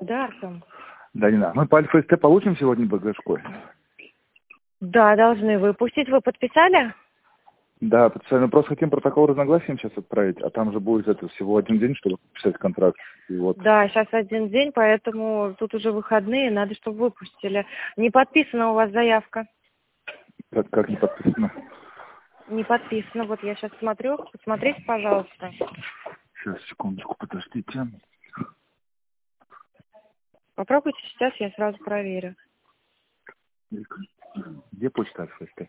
Да, Артем? Да, не надо. Мы по Альфа-СТ получим сегодня БГшку? Да, должны выпустить. Вы подписали? Да, специально просто хотим протокол разногласий сейчас отправить, а там же будет это всего один день, чтобы подписать контракт. И вот. Да, сейчас один день, поэтому тут уже выходные, надо, чтобы выпустили. Не подписана у вас заявка? Как не подписано? Не подписана. Вот я сейчас смотрю. Посмотрите, пожалуйста. Сейчас, секундочку, подождите. Попробуйте сейчас, я сразу проверю. Где почта Альфа-СТ?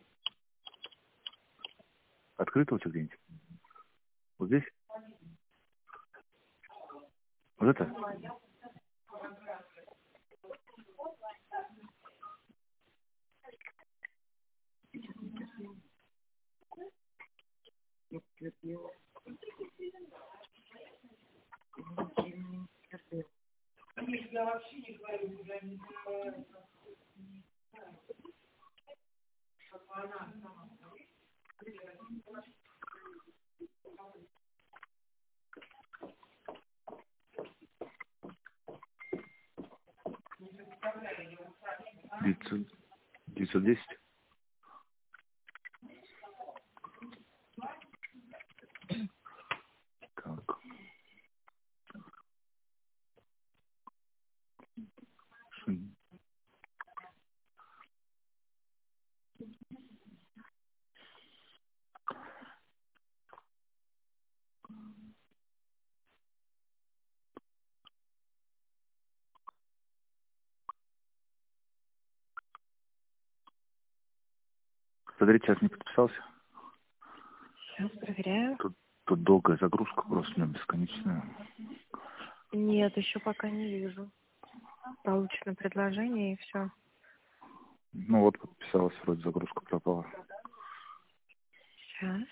Открыта у тебя где-нибудь? Вот здесь? Вот это? Девятьсот 910? Так. Смотрите, сейчас не подписался. Сейчас проверяю. Тут долгая загрузка, просто у меня бесконечная. Нет, еще пока не вижу. Получено предложение и все. Ну вот, подписалась, вроде загрузка пропала. Сейчас.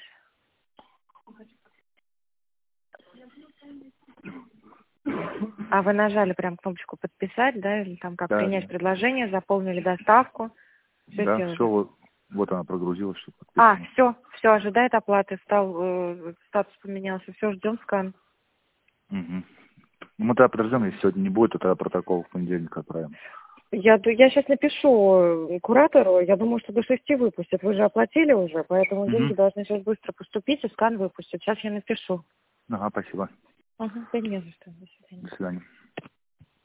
А вы нажали прям кнопочку подписать, да, или там как Да, принять да. предложение, заполнили доставку, все Да, сделали. все, вот она прогрузилась, что подписано. Все, ожидает оплаты, статус поменялся, все, ждем скан. Угу. Ну, мы тогда подождем, если сегодня не будет, то тогда протокол в понедельник отправим. Я сейчас напишу куратору, я думаю, что до 6 выпустят. Вы же оплатили уже, поэтому деньги должны сейчас быстро поступить и скан выпустят. Сейчас я напишу. Ага, спасибо. Да не за что. До свидания. До свидания.